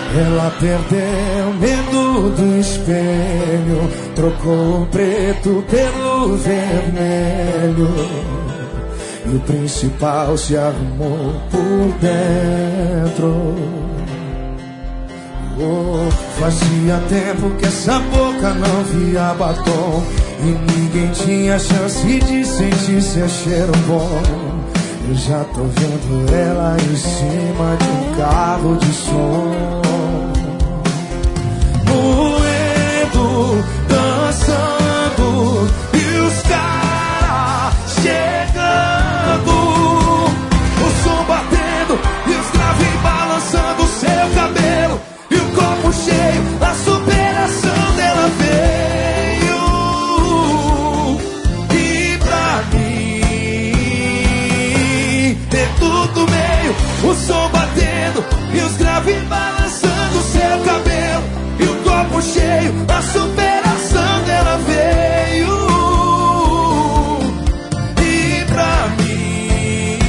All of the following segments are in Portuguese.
Ela perdeu medo do espelho, trocou o preto pelo vermelho, e o principal se arrumou por dentro. Oh, fazia tempo que essa boca não via batom, e ninguém tinha chance de sentir seu cheiro bom. Eu já tô vendo ela em cima de um carro de som, moendo, dançando, e os caras chegando, o som batendo e os graves balançando o seu cabelo, e o copo cheio, a superação dela veio. E pra mim é tudo meio, o som batendo e os graves balançando o seu cabelo, e o copo cheio, a superação dela veio. E pra mim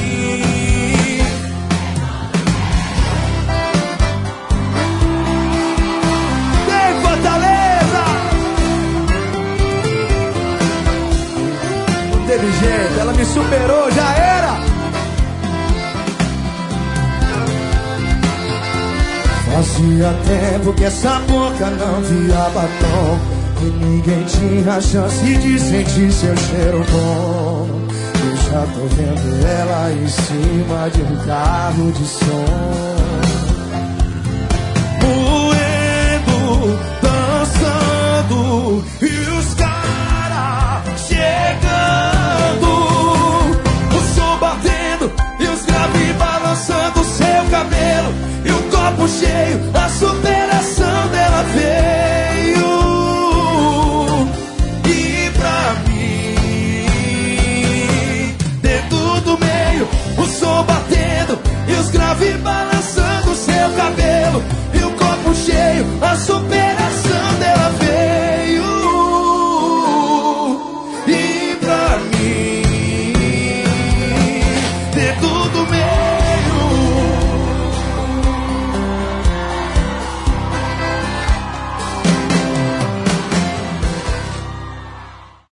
tem Fortaleza. Não teve jeito, ela me superou, já era. Fazia tempo que essa boca não via batom, e ninguém tinha chance de sentir seu cheiro bom. Eu já tô vendo ela em cima de um carro de som,